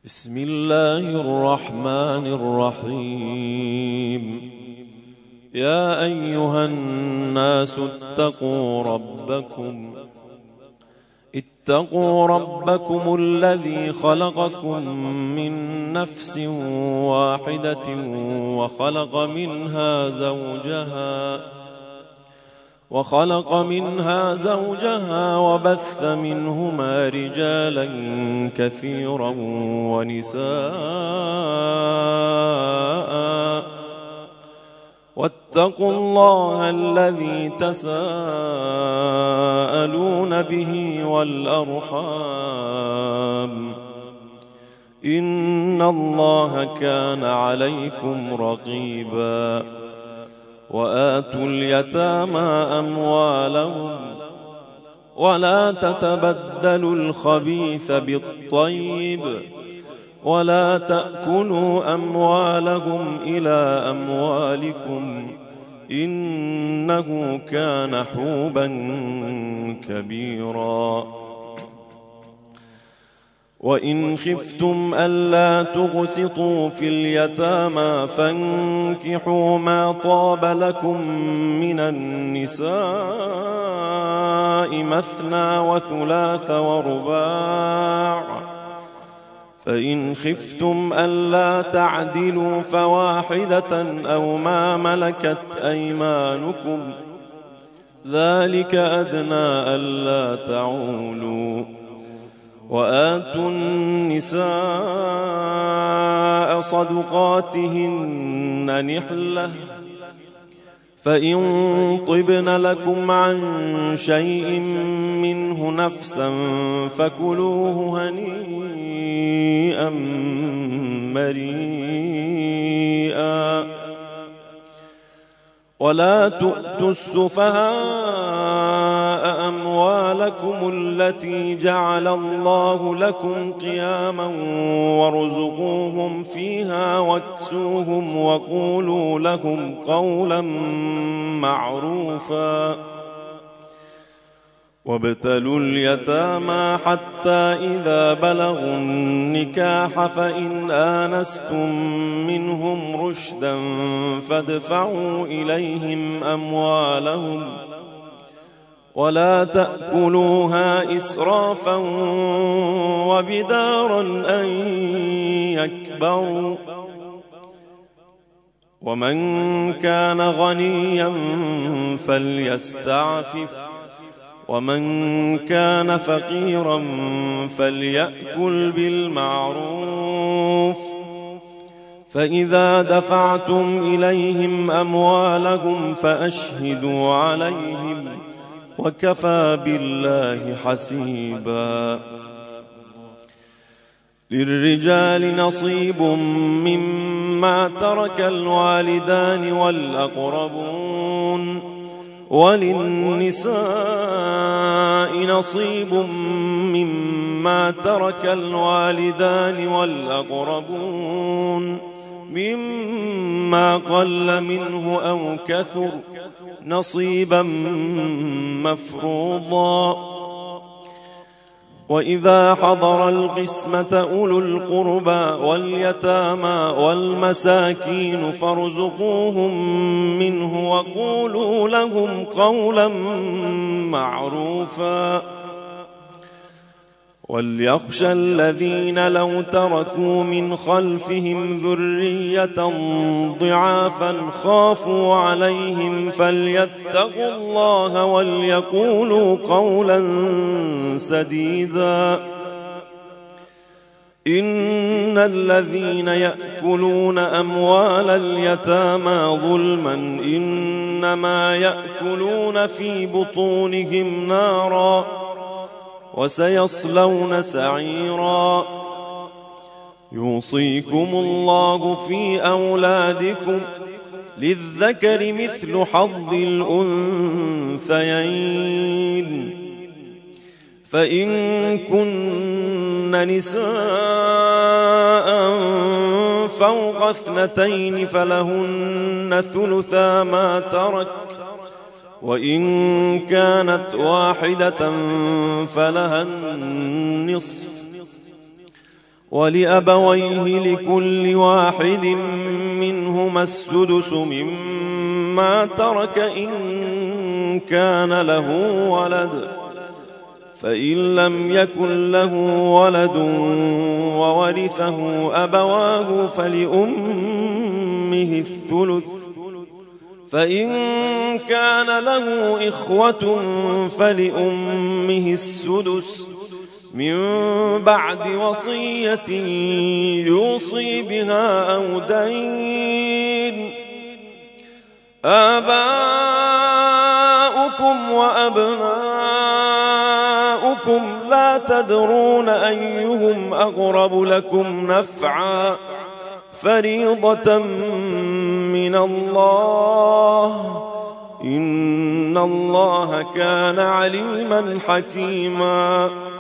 بسم الله الرحمن الرحيم. يا أيها الناس اتقوا ربكم الذي خلقكم من نفس واحدة وخلق منها زوجها وبث منهما رجالا كثيرا ونساء، واتقوا الله الذي تساءلون به والأرحام، إن الله كان عليكم رقيبا. وآتوا اليتامى أموالهم ولا تتبدلوا الخبيث بالطيب ولا تأكلوا أموالهم إلى أموالكم إنه كان حوبا كبيرا. وإن خفتم ألا تقسطوا في اليتامى فانكحوا ما طاب لكم من النساء مثنى وثلاث ورباع، فإن خفتم ألا تعدلوا فواحدة أو ما ملكت أيمانكم ذلك أدنى ألا تعولوا. وآتوا النساء صدقاتهن نحلة، فإن طبن لكم عن شيء منه نفسا فكلوه هنيئا مريئا. ولا تؤتوا السفهاء أموالكم التي جعل الله لكم قياما وارزقوهم فيها واكسوهم وقولوا لهم قولا معروفا. وابتلوا اليتامى حتى إذا بلغوا النكاح فإن آنستم منهم رشدا فادفعوا إليهم أموالهم ولا تأكلوها إسرافا وبدارا أن يكبروا. ومن كان غنيا فليستعفف ومن كان فقيرا فليأكل بالمعروف. فإذا دفعتم إليهم أموالهم فأشهدوا عليهم وكفى بالله حسيبا. للرجال نصيب مما ترك الوالدان والأقربون، وللنساء نصيب مما ترك الوالدان والأقربون مما قل منه أو كثر نصيبا مفروضا. وإذا حضر القسمة أولو القربى واليتامى والمساكين فارزقوهم منه وقولوا لهم قولا معروفا. وليخشى الذين لو تركوا من خلفهم ذرية ضعافا خافوا عليهم فليتقوا الله وليقولوا قولا سديدا. إن الذين يأكلون أموال اليتامى ظلما إنما يأكلون في بطونهم نارا وسيصلون سعيرا. يوصيكم الله في أولادكم للذكر مثل حظ الأنثيين، فإن كن نساء فوق 2 فلهن ثلثا ما ترك، وإن كانت واحدة فلها النصف، ولأبويه لكل واحد منهما السدس مما ترك إن كان له ولد، فإن لم يكن له ولد وورثه أبواه فلأمه الثلث، فإن كان له إخوة فلأمه السدس من بعد وصية يوصي بها أو دين. آباؤكم وأبناؤكم لا تدرون أيهم أقرب لكم نفعا، فريضة من الله، إن الله كان عليما حكيما.